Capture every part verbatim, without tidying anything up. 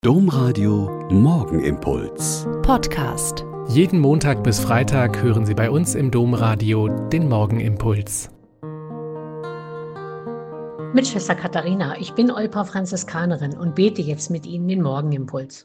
Domradio Morgenimpuls. Podcast. Jeden Montag bis Freitag hören Sie bei uns im Domradio den Morgenimpuls. Mit Schwester Katharina, ich bin Olper Franziskanerin und bete jetzt mit Ihnen den Morgenimpuls.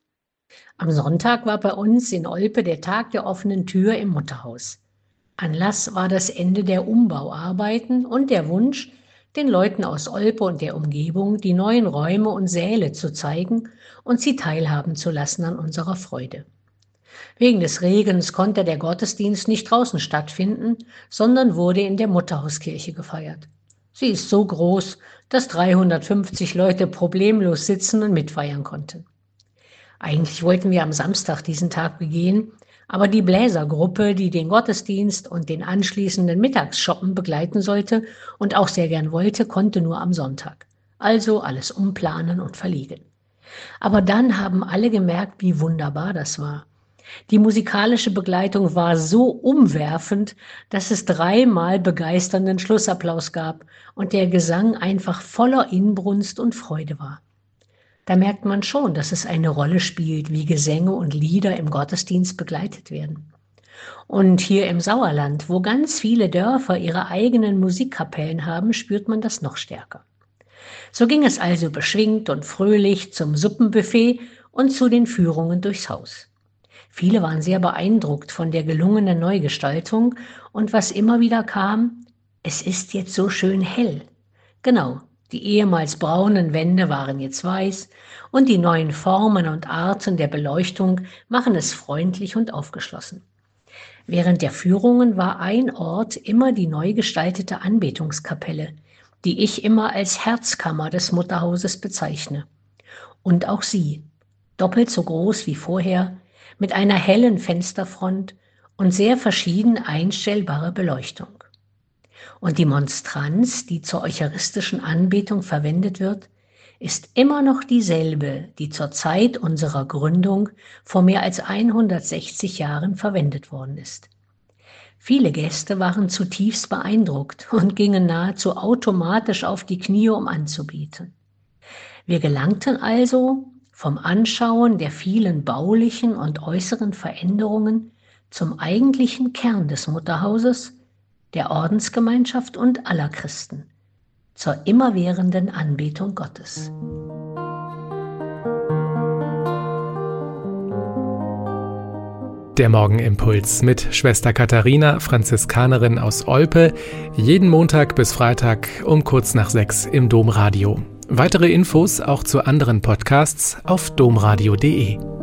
Am Sonntag war bei uns in Olpe der Tag der offenen Tür im Mutterhaus. Anlass war das Ende der Umbauarbeiten und der Wunsch, den Leuten aus Olpe und der Umgebung die neuen Räume und Säle zu zeigen und sie teilhaben zu lassen an unserer Freude. Wegen des Regens konnte der Gottesdienst nicht draußen stattfinden, sondern wurde in der Mutterhauskirche gefeiert. Sie ist so groß, dass dreihundertfünfzig Leute problemlos sitzen und mitfeiern konnten. Eigentlich wollten wir am Samstag diesen Tag begehen, aber die Bläsergruppe, die den Gottesdienst und den anschließenden Mittagsshoppen begleiten sollte und auch sehr gern wollte, konnte nur am Sonntag. Also alles umplanen und verlegen. Aber dann haben alle gemerkt, wie wunderbar das war. Die musikalische Begleitung war so umwerfend, dass es dreimal begeisternden Schlussapplaus gab und der Gesang einfach voller Inbrunst und Freude war. Da merkt man schon, dass es eine Rolle spielt, wie Gesänge und Lieder im Gottesdienst begleitet werden. Und hier im Sauerland, wo ganz viele Dörfer ihre eigenen Musikkapellen haben, spürt man das noch stärker. So ging es also beschwingt und fröhlich zum Suppenbuffet und zu den Führungen durchs Haus. Viele waren sehr beeindruckt von der gelungenen Neugestaltung und was immer wieder kam, es ist jetzt so schön hell. Genau. Die ehemals braunen Wände waren jetzt weiß und die neuen Formen und Arten der Beleuchtung machen es freundlich und aufgeschlossen. Während der Führungen war ein Ort immer die neu gestaltete Anbetungskapelle, die ich immer als Herzkammer des Mutterhauses bezeichne. Und auch sie, doppelt so groß wie vorher, mit einer hellen Fensterfront und sehr verschieden einstellbare Beleuchtung. Und die Monstranz, die zur eucharistischen Anbetung verwendet wird, ist immer noch dieselbe, die zur Zeit unserer Gründung vor mehr als hundertsechzig Jahren verwendet worden ist. Viele Gäste waren zutiefst beeindruckt und gingen nahezu automatisch auf die Knie, um anzubeten. Wir gelangten also vom Anschauen der vielen baulichen und äußeren Veränderungen zum eigentlichen Kern des Mutterhauses, der Ordensgemeinschaft und aller Christen, zur immerwährenden Anbetung Gottes. Der Morgenimpuls mit Schwester Katharina, Franziskanerin aus Olpe, jeden Montag bis Freitag um kurz nach sechs im Domradio. Weitere Infos auch zu anderen Podcasts auf domradio punkt de.